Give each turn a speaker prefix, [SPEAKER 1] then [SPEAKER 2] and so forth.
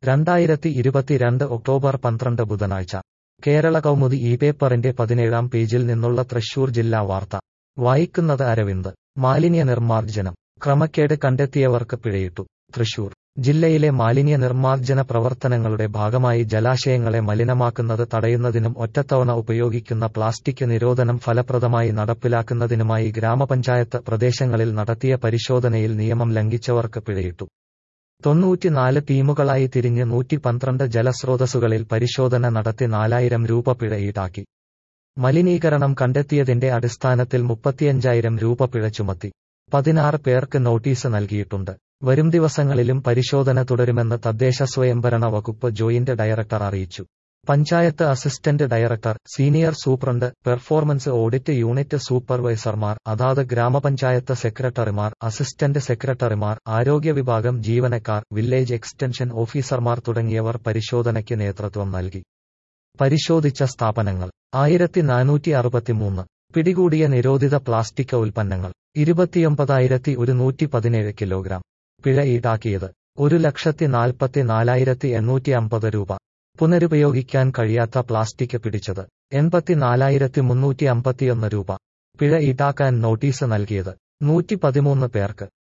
[SPEAKER 1] 2022 October 12 ബുധനാഴ്ച കേരള കൗമുദി ഈ പേപ്പറിന്റെ 17-ാം പേജിൽ നിന്നുള്ള തൃശൂർ ജില്ലാ വാർത്ത വായിക്കുന്നത് അരവിന്ദ്. മാലിന്യ നിർമ്മാർജ്ജനം ക്രമക്കേട് കണ്ടെത്തിയവർക്ക് പിഴയിട്ടു. തൃശൂർ ജില്ലയിലെ മാലിന്യ നിർമ്മാർജ്ജന പ്രവർത്തനങ്ങളുടെ ഭാഗമായി ജലാശയങ്ങളെ മലിനമാക്കുന്നത് തടയുന്നതിനും ഒറ്റത്തവണ ഉപയോഗിക്കുന്ന പ്ലാസ്റ്റിക് നിരോധനം ഫലപ്രദമായി നടപ്പിലാക്കുന്നതിനുമായി ഗ്രാമപഞ്ചായത്ത് പ്രദേശങ്ങളിൽ നടത്തിയ പരിശോധനയിൽ നിയമം ലംഘിച്ചവർക്ക് പിഴയിട്ടു. 94 ടീമുകളായി തിരിഞ്ഞ് 112 ജലസ്രോതസ്സുകളിൽ പരിശോധന നടത്തി 4000 രൂപ പിഴ ഈടാക്കി. മലിനീകരണം കണ്ടെത്തിയതിന്റെ അടിസ്ഥാനത്തിൽ 35,000 രൂപ പിഴ ചുമത്തി. 16 പേർക്ക് നോട്ടീസ് നൽകിയിട്ടുണ്ട്. വരും ദിവസങ്ങളിലും പരിശോധന തുടരുമെന്ന് തദ്ദേശ സ്വയംഭരണ വകുപ്പ് ജോയിന്റ് ഡയറക്ടർ അറിയിച്ചു. Panchayat assistant director, senior superintendent, performance audit unit സൂപ്പർവൈസർമാർ, അതാത് ഗ്രാമപഞ്ചായത്ത് സെക്രട്ടറിമാർ, അസിസ്റ്റന്റ് സെക്രട്ടറിമാർ, ആരോഗ്യ വിഭാഗം ജീവനക്കാർ, വില്ലേജ് എക്സ്റ്റൻഷൻ ഓഫീസർമാർ തുടങ്ങിയവർ പരിശോധനയ്ക്ക് നേതൃത്വം നൽകി. പരിശോധിച്ച സ്ഥാപനങ്ങൾ 1463. പിടികൂടിയ നിരോധിത പ്ലാസ്റ്റിക് ഉൽപ്പന്നങ്ങൾ 29,117 കിലോഗ്രാം. പിഴ ഈടാക്കിയത് 1,44,850 രൂപ. പുനരുപയോഗിക്കാൻ കഴിയാത്ത പ്ലാസ്റ്റിക് പിടിച്ചത് 84,351 രൂപ. പിഴ ഈടാക്കാൻ നോട്ടീസ് നൽകിയത് 113 പേർക്ക്.